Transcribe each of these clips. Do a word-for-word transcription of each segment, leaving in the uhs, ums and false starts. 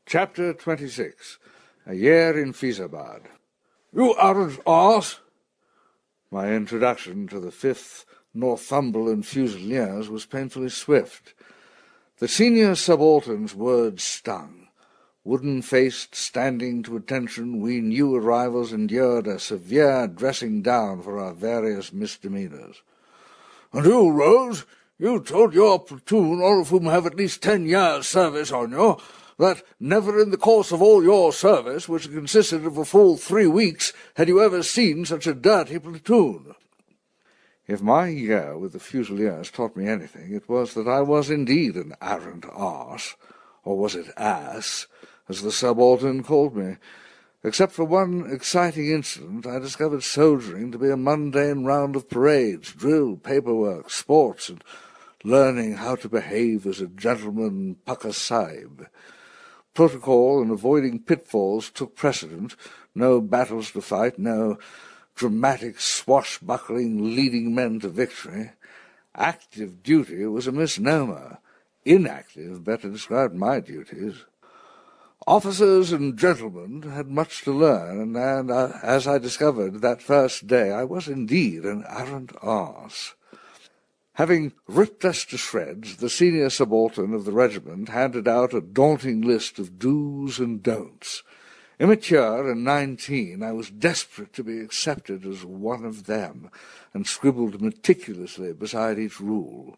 Chapter twenty-six. A Year in Fyzabad. You arrant arse! My introduction to the fifth Northumberland Fusiliers was painfully swift. The senior subaltern's words stung. Wooden-faced, standing to attention, we new arrivals endured a severe dressing down for our various misdemeanours. And you, Rose, you told your platoon, all of whom have at least ten years' service on you, that never in the course of all your service, which consisted of a full three weeks, had you ever seen such a dirty platoon. If my year with the Fusiliers taught me anything, it was that I was indeed an arrant arse, or was it ass, as the subaltern called me. Except for one exciting incident, I discovered soldiering to be a mundane round of parades, drill, paperwork, sports, and learning how to behave as a gentleman Pukka Sahib. Protocol and avoiding pitfalls took precedent, no battles to fight, no dramatic swashbuckling leading men to victory. Active duty was a misnomer. Inactive better described my duties. Officers and gentlemen had much to learn, and, and uh, as I discovered that first day, I was indeed an arrant arse. Having ripped us to shreds, the senior subaltern of the regiment handed out a daunting list of do's and don'ts. Immature and nineteen, I was desperate to be accepted as one of them, and scribbled meticulously beside each rule.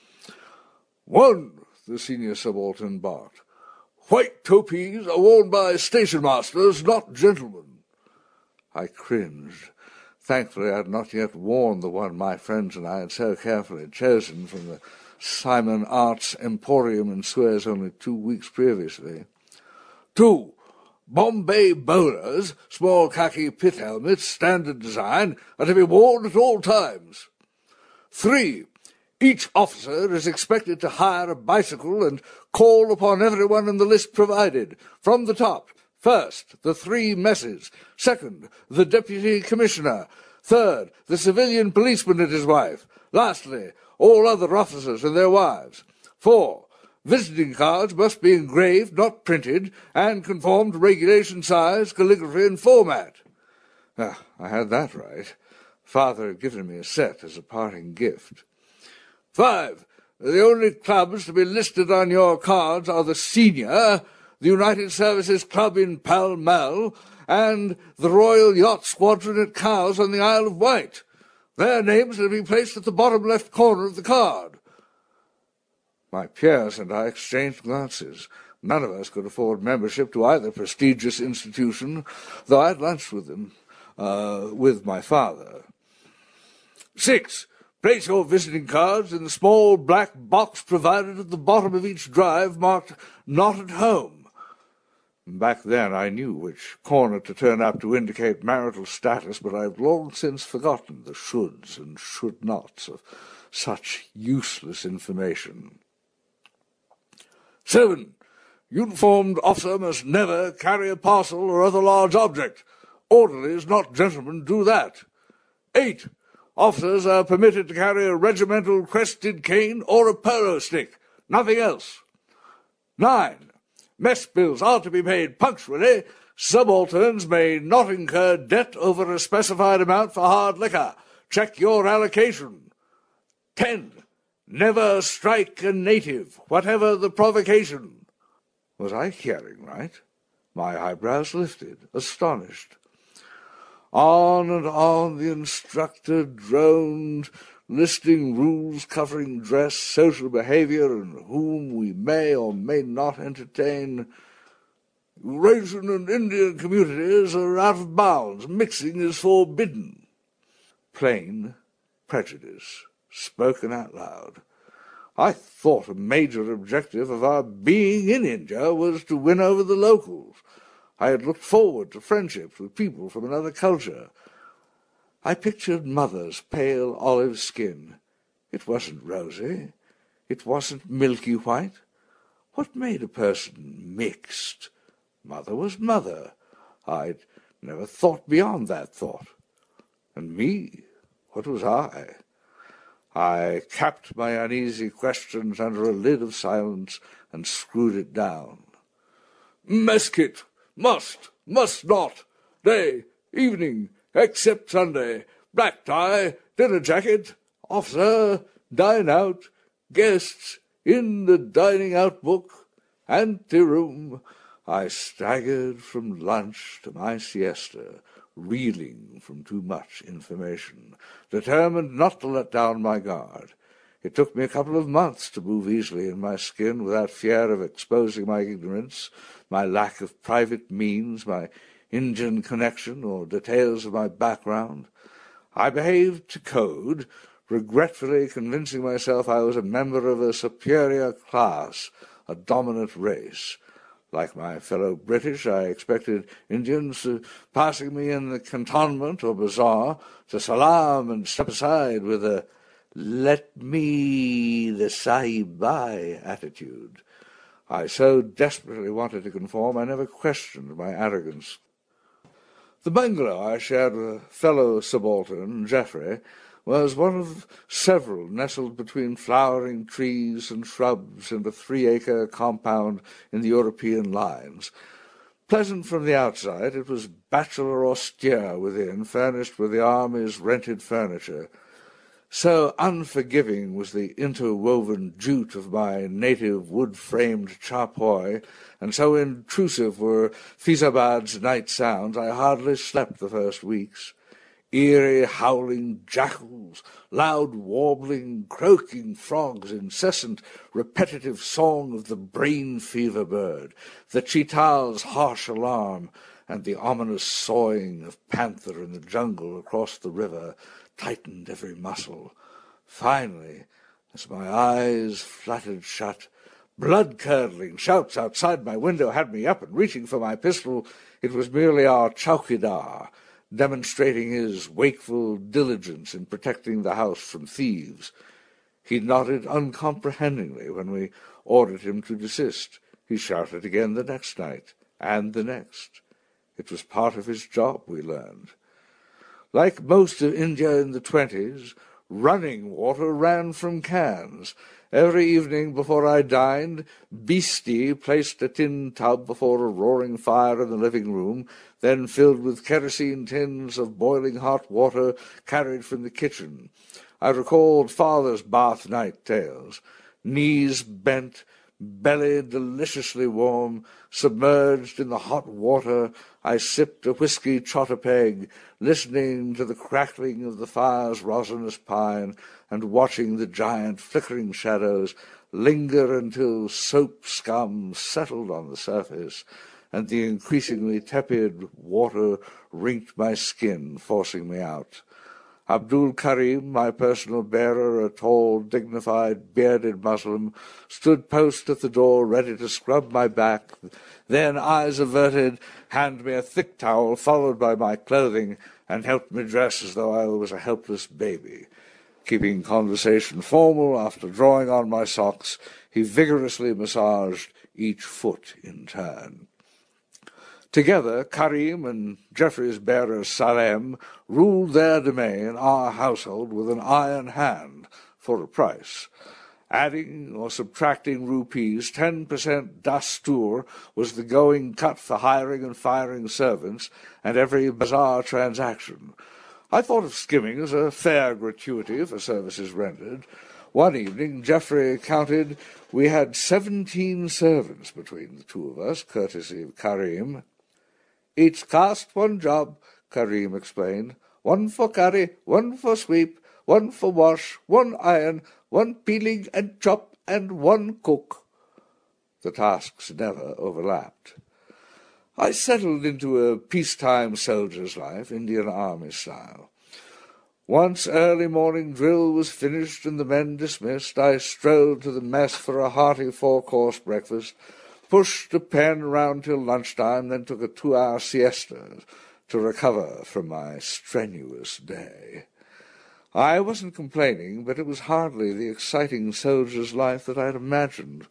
One, the senior subaltern barked. White topies are worn by station-masters, not gentlemen. I cringed. Thankfully I had not yet worn the one my friends and I had so carefully chosen from the Simon Arts Emporium in Suez only two weeks previously. Two, Bombay bowlers, small khaki pit helmets, standard design, are to be worn at all times. Three, each officer is expected to hire a bicycle and call upon everyone in the list provided, from the top. First, the three messes. Second, the deputy commissioner. Third, the civilian policeman and his wife. Lastly, all other officers and their wives. Four, visiting cards must be engraved, not printed, and conform to regulation size, calligraphy, and format. Ah, I had that right. Father had given me a set as a parting gift. Five, the only clubs to be listed on your cards are the Senior, the United Services Club in Pall Mall, and the Royal Yacht Squadron at Cowes on the Isle of Wight. Their names are to be placed at the bottom left corner of the card. My peers and I exchanged glances. None of us could afford membership to either prestigious institution, though I had lunched with them, uh, with my father. Six, place your visiting cards in the small black box provided at the bottom of each drive marked Not at Home. Back then I knew which corner to turn up to indicate marital status, but I've long since forgotten the shoulds and should-nots of such useless information. Seven, uniformed officer must never carry a parcel or other large object. Orderlies, not gentlemen, do that. Eight, officers are permitted to carry a regimental crested cane or a polo stick, nothing else. Nine, mess bills are to be paid punctually. Subalterns may not incur debt over a specified amount for hard liquor. Check your allocation. Ten, never strike a native, whatever the provocation. Was I hearing right? My eyebrows lifted, astonished. On and on the instructor droned, listing rules covering dress, social behaviour, and whom we may or may not entertain. Eurasian and Indian communities are out of bounds. Mixing is forbidden. Plain prejudice, spoken out loud. I thought a major objective of our being in India was to win over the locals. I had looked forward to friendships with people from another culture. I pictured Mother's pale olive skin. It wasn't rosy. It wasn't milky white. What made a person mixed? Mother was Mother. I'd never thought beyond that thought. And me, what was I? I capped my uneasy questions under a lid of silence and screwed it down. Mess kit, must, must not, day, evening, except Sunday, black tie, dinner jacket, officer, dine out, guests, in the dining-out book, ante-room. I staggered from lunch to my siesta, reeling from too much information, determined not to let down my guard. It took me a couple of months to move easily in my skin without fear of exposing my ignorance, my lack of private means, my Indian connection, or details of my background. I behaved to code, regretfully convincing myself I was a member of a superior class, a dominant race. Like my fellow British, I expected Indians uh, passing me in the cantonment or bazaar to salaam and step aside with a "let me the Sahib by" attitude. I so desperately wanted to conform, I never questioned my arrogance. The bungalow I shared with a fellow subaltern, Geoffrey, was one of several nestled between flowering trees and shrubs in a three-acre compound in the European lines. Pleasant from the outside, it was bachelor austere within, furnished with the army's rented furniture. So unforgiving was the interwoven jute of my native wood-framed charpoy, and so intrusive were Fyzabad's night sounds, I hardly slept the first weeks. Eerie howling jackals, loud warbling, croaking frogs, incessant repetitive song of the brain-fever bird, the cheetal's harsh alarm, and the ominous sawing of panther in the jungle across the river tightened every muscle. Finally, as my eyes fluttered shut, blood-curdling shouts outside my window had me up and reaching for my pistol. It was merely our chowkidar, demonstrating his wakeful diligence in protecting the house from thieves. He nodded uncomprehendingly when we ordered him to desist. He shouted again the next night, and the next. It was part of his job, we learned. Like most of India in the twenties, running water ran from cans. Every evening before I dined, Beastie placed a tin tub before a roaring fire in the living room, then filled with kerosene tins of boiling hot water carried from the kitchen. I recalled father's bath night tales. Knees bent, belly deliciously warm, submerged in the hot water, I sipped a whiskey trotter peg, listening to the crackling of the fire's resinous pine and watching the giant flickering shadows linger until soap scum settled on the surface and the increasingly tepid water wrinked my skin, forcing me out. Abdul Karim, my personal bearer, a tall, dignified, bearded Muslim, stood post at the door, ready to scrub my back, then, eyes averted, hand me a thick towel, followed by my clothing, and helped me dress as though I was a helpless baby. Keeping conversation formal, after drawing on my socks, he vigorously massaged each foot in turn. Together, Karim and Geoffrey's bearer Salem ruled their domain, our household, with an iron hand, for a price. Adding or subtracting rupees, ten percent dastur was the going cut for hiring and firing servants and every bazaar transaction. I thought of skimming as a fair gratuity for services rendered. One evening, Geoffrey counted we had seventeen servants between the two of us, courtesy of Karim. "Each caste, one job," Karim explained. "One for curry, one for sweep, one for wash, one iron, one peeling and chop, and one cook." The tasks never overlapped. I settled into a peacetime soldier's life, Indian Army style. Once early morning drill was finished and the men dismissed, I strolled to the mess for a hearty four-course breakfast, pushed a pen round till lunchtime, then took a two-hour siesta to recover from my strenuous day. I wasn't complaining, but it was hardly the exciting soldier's life that I had imagined.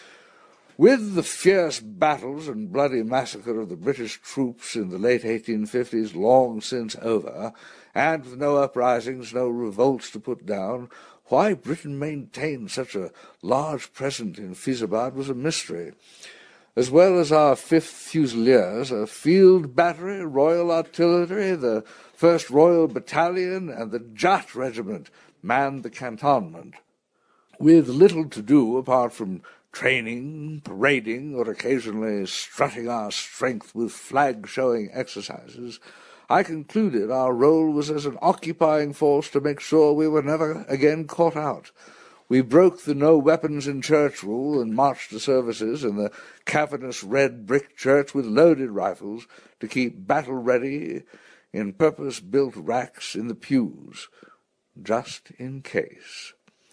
With the fierce battles and bloody massacre of the British troops in the late eighteen fifties long since over, and with no uprisings, no revolts to put down, why Britain maintained such a large presence in Fyzabad was a mystery. as well as our fifth Fusiliers, a field battery, Royal Artillery, the first Royal Battalion, and the Jat Regiment manned the cantonment. With little to do apart from training, parading, or occasionally strutting our strength with flag-showing exercises, I concluded our role was as an occupying force to make sure we were never again caught out. We broke the no weapons in church rule and marched to services in the cavernous red brick church with loaded rifles to keep battle-ready in purpose-built racks in the pews, just in case.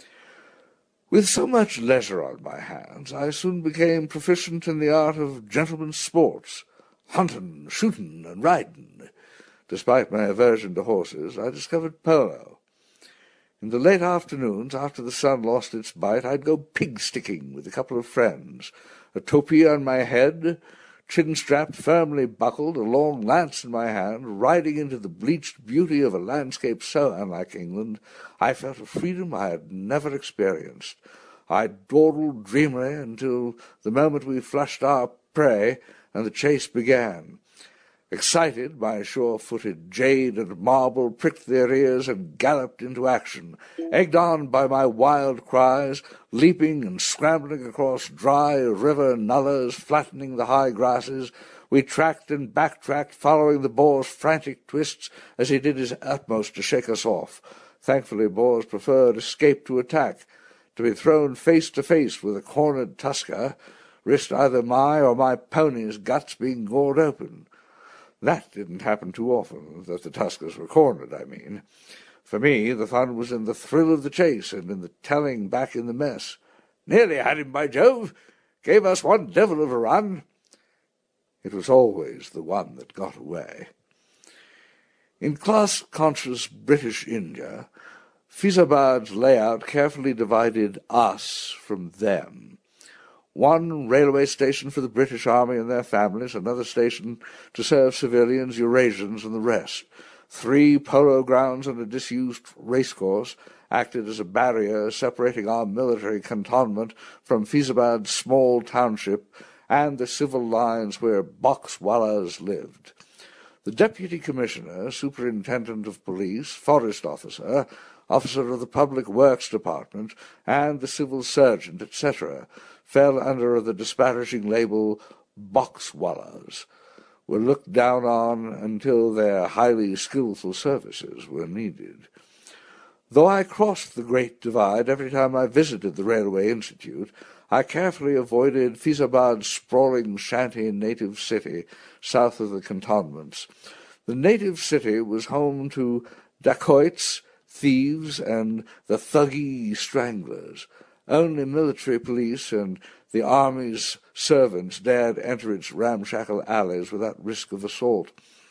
With so much leisure on my hands, I soon became proficient in the art of gentlemen's sports, hunting, shooting, and riding. Despite my aversion to horses, I discovered polo. In the late afternoons, after the sun lost its bite, I'd go pig-sticking with a couple of friends, a topee on my head, chin-strap firmly buckled, a long lance in my hand, riding into the bleached beauty of a landscape so unlike England, I felt a freedom I had never experienced. I dawdled dreamily until the moment we flushed our prey and the chase began. Excited, my sure-footed jade and marble pricked their ears and galloped into action, egged on by my wild cries, leaping and scrambling across dry river nullahs, flattening the high grasses. We tracked and backtracked, following the boar's frantic twists as he did his utmost to shake us off. Thankfully, boars preferred escape to attack. To be thrown face to face with a cornered tusker risked either my or my pony's guts being gored open. That didn't happen too often, that the tuskers were cornered, I mean. For me, the fun was in the thrill of the chase and in the telling back in the mess. Nearly had him, by Jove! Gave us one devil of a run! It was always the one that got away. In class-conscious British India, Fyzabad's layout carefully divided us from them. One railway station for the British Army and their families, another station to serve civilians, Eurasians, and the rest. Three polo grounds and a disused racecourse acted as a barrier separating our military cantonment from Fyzabad's small township and the civil lines where boxwallahs lived. The Deputy Commissioner, Superintendent of Police, Forest Officer, Officer of the Public Works Department, and the Civil Sergeant, et cetera, fell under the disparaging label boxwallahs, were looked down on until their highly skillful services were needed. Though I crossed the Great Divide every time I visited the Railway Institute, I carefully avoided Fyzabad's sprawling shanty native city south of the cantonments. The native city was home to dacoits, thieves, and the thuggy stranglers. Only military police and the army's servants dared enter its ramshackle alleys without risk of assault.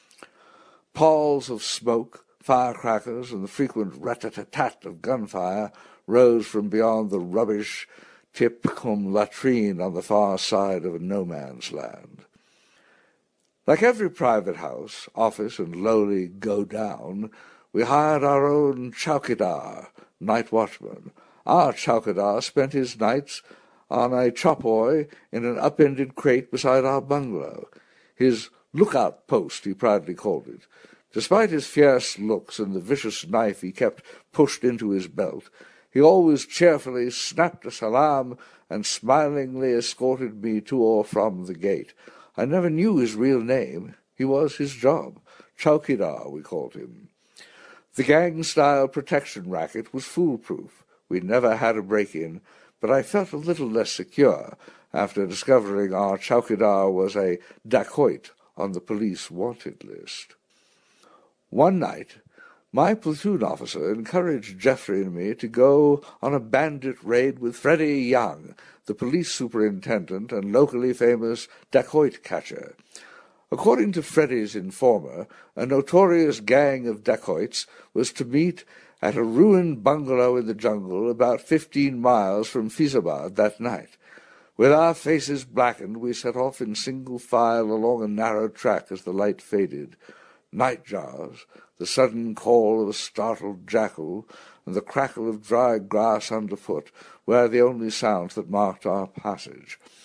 Palls of smoke, firecrackers, and the frequent rat-tat-tat of gunfire rose from beyond the rubbish tip cum latrine on the far side of a no-man's land. Like every private house, office, and lowly go-down, we hired our own chowkidar, night watchman. Our chowkidar spent his nights on a chopoy in an upended crate beside our bungalow. His lookout post, he proudly called it. Despite his fierce looks and the vicious knife he kept pushed into his belt, he always cheerfully snapped a salam and smilingly escorted me to or from the gate. I never knew his real name. He was his job. Chowkidar, we called him. The gang-style protection racket was foolproof. We never had a break-in, but I felt a little less secure after discovering our chowkidar was a dacoit on the police wanted list. One night, my platoon officer encouraged Geoffrey and me to go on a bandit raid with Freddie Young, the police superintendent and locally famous dacoit catcher. According to Freddie's informer, a notorious gang of dacoits was to meet at a ruined bungalow in the jungle about fifteen miles from Fyzabad that night. With our faces blackened, we set off in single file along a narrow track as the light faded. Nightjars, the sudden call of a startled jackal, and the crackle of dry grass underfoot were the only sounds that marked our passage.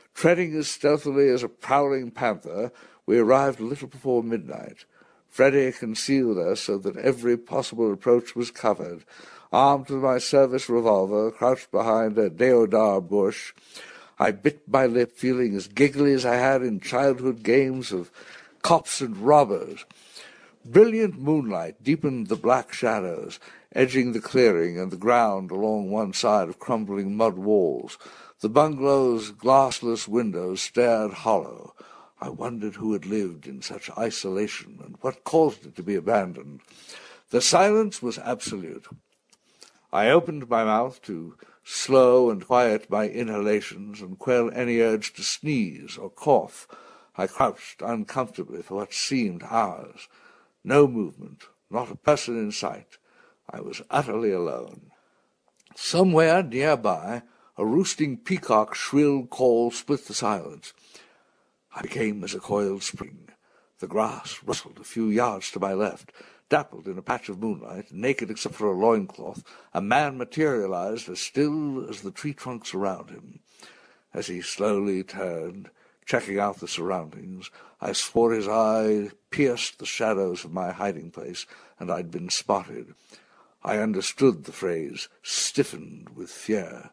Treading as stealthily as a prowling panther, we arrived a little before midnight. Freddy concealed us so that every possible approach was covered. Armed with my service revolver, crouched behind a deodar bush, I bit my lip, feeling as giggly as I had in childhood games of cops and robbers. Brilliant moonlight deepened the black shadows, edging the clearing and the ground along one side of crumbling mud walls. The bungalow's glassless windows stared hollow. I wondered who had lived in such isolation and what caused it to be abandoned. The silence was absolute. I opened my mouth to slow and quiet my inhalations and quell any urge to sneeze or cough. I crouched uncomfortably for what seemed hours. No movement, not a person in sight. I was utterly alone. Somewhere nearby, a roosting peacock's shrill call split the silence. I became as a coiled spring. The grass rustled a few yards to my left. Dappled in a patch of moonlight, naked except for a loincloth, a man materialized as still as the tree trunks around him. As he slowly turned, checking out the surroundings, I swore his eye pierced the shadows of my hiding place, and I'd been spotted. I understood the phrase, stiffened with fear.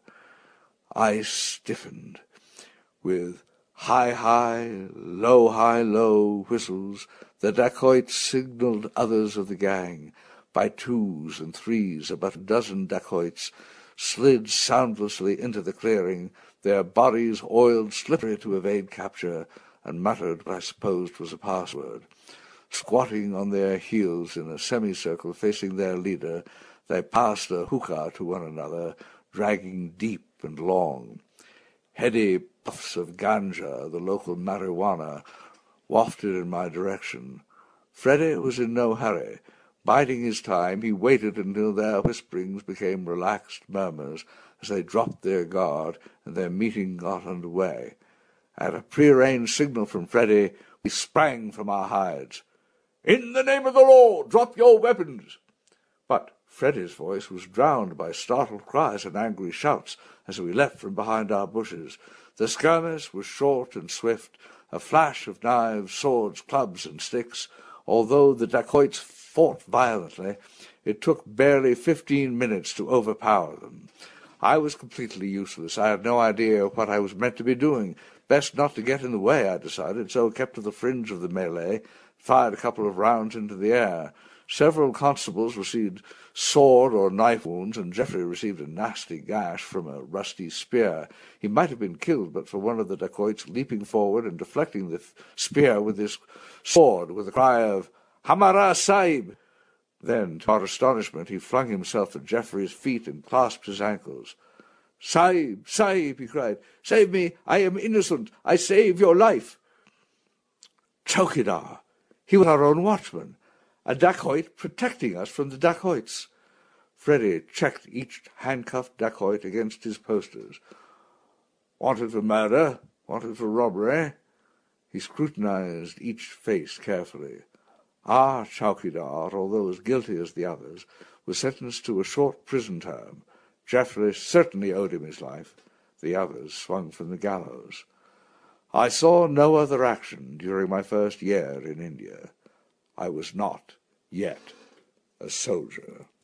I stiffened. With high-high, low-high, low whistles, the dacoits signaled others of the gang. By twos and threes, about a dozen dacoits slid soundlessly into the clearing, their bodies oiled slippery to evade capture, and muttered what I supposed was a password. Squatting on their heels in a semicircle facing their leader, they passed a hookah to one another, dragging deep and long. Heady puffs of ganja, the local marijuana, wafted in my direction. Freddy was in no hurry. Biding his time, he waited until their whisperings became relaxed murmurs as they dropped their guard and their meeting got under way. At a prearranged signal from Freddy, we sprang from our hides. "In the name of the law, drop your weapons!" But Freddy's voice was drowned by startled cries and angry shouts as we leapt from behind our bushes. The skirmish was short and swift, a flash of knives, swords, clubs, and sticks. Although the dacoits fought violently, it took barely fifteen minutes to overpower them. I was completely useless. I had no idea what I was meant to be doing. Best not to get in the way, I decided, so kept to the fringe of the melee, fired a couple of rounds into the air. Several constables received sword or knife wounds, and Geoffrey received a nasty gash from a rusty spear. He might have been killed but for one of the dacoits leaping forward and deflecting the spear with his sword with a cry of "Hamara Sahib!" Then, to our astonishment, he flung himself at Geoffrey's feet and clasped his ankles. "Sahib, Sahib," he cried, "save me! I am innocent! I save your life!" Chowkidar! He was our own watchman, a dacoit protecting us from the dacoits. Freddy checked each handcuffed dacoit against his posters. "Wanted for murder, wanted for robbery." He scrutinized each face carefully. Our Chowkidar, although as guilty as the others, was sentenced to a short prison term. Geoffrey certainly owed him his life. The others swung from the gallows. I saw no other action during my first year in India. I was not yet a soldier.